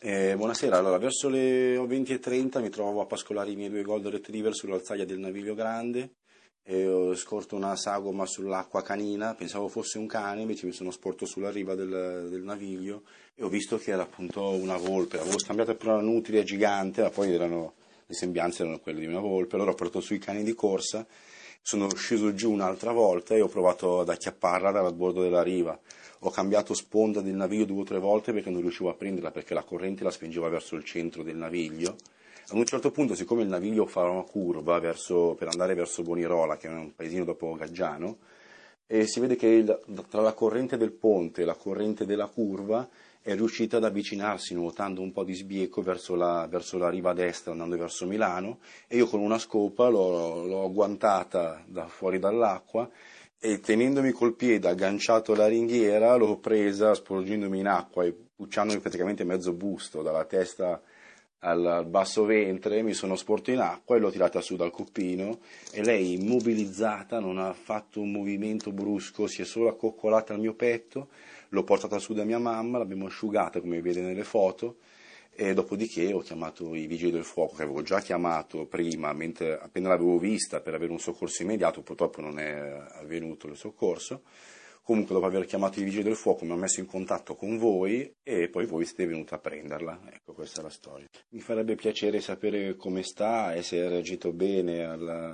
Buonasera, allora verso le 20:30 mi trovo a pascolare i miei due golden retriever sull'alzaia del Naviglio Grande e ho scorto una sagoma sull'acqua canina, pensavo fosse un cane, invece mi sono sporto sulla riva del naviglio e ho visto che era appunto una volpe. Avevo scambiato per una nutria gigante, ma poi le sembianze erano quelle di una volpe. Allora ho portato sui cani di corsa, sono sceso giù un'altra volta e ho provato ad acchiapparla dal bordo della riva. Ho cambiato sponda del naviglio 2 o 3 volte perché non riuscivo a prenderla, perché la corrente la spingeva verso il centro del naviglio. Ad un certo punto, siccome il naviglio fa una curva per andare verso Bonirola, che è un paesino dopo Gaggiano, e si vede che tra la corrente del ponte e la corrente della curva è riuscita ad avvicinarsi nuotando un po' di sbieco verso la riva destra, andando verso Milano, e io con una scopa l'ho agguantata da fuori dall'acqua e tenendomi col piede agganciato alla ringhiera l'ho presa sporgendomi in acqua e pucciandomi praticamente mezzo busto dalla testa al basso ventre, mi sono sporto in acqua e l'ho tirata su dal coppino e lei immobilizzata non ha fatto un movimento brusco, si è solo accoccolata al mio petto, l'ho portata su da mia mamma, l'abbiamo asciugata come vede nelle foto e dopodiché ho chiamato i vigili del fuoco che avevo già chiamato prima, mentre appena l'avevo vista per avere un soccorso immediato, purtroppo non è avvenuto il soccorso. Comunque dopo aver chiamato i vigili del fuoco mi ho messo in contatto con voi e poi voi siete venuti a prenderla. Ecco, questa è la storia. Mi farebbe piacere sapere come sta e se ha reagito bene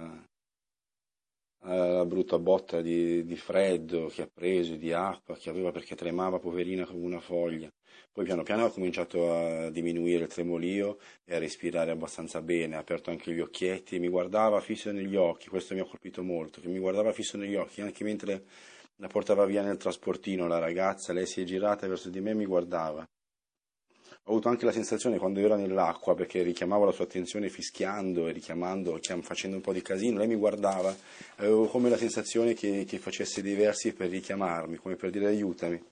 alla brutta botta di freddo che ha preso, di acqua che aveva perché tremava poverina come una foglia. Poi piano piano ha cominciato a diminuire il tremolio e a respirare abbastanza bene, ha aperto anche gli occhietti e mi guardava fisso negli occhi, questo mi ha colpito molto, che mi guardava fisso negli occhi anche mentre la portava via nel trasportino la ragazza, lei si è girata verso di me e mi guardava. Ho avuto anche la sensazione quando era nell'acqua, perché richiamavo la sua attenzione fischiando e richiamando, facendo un po' di casino, lei mi guardava, avevo come la sensazione che facesse dei versi per richiamarmi, come per dire aiutami.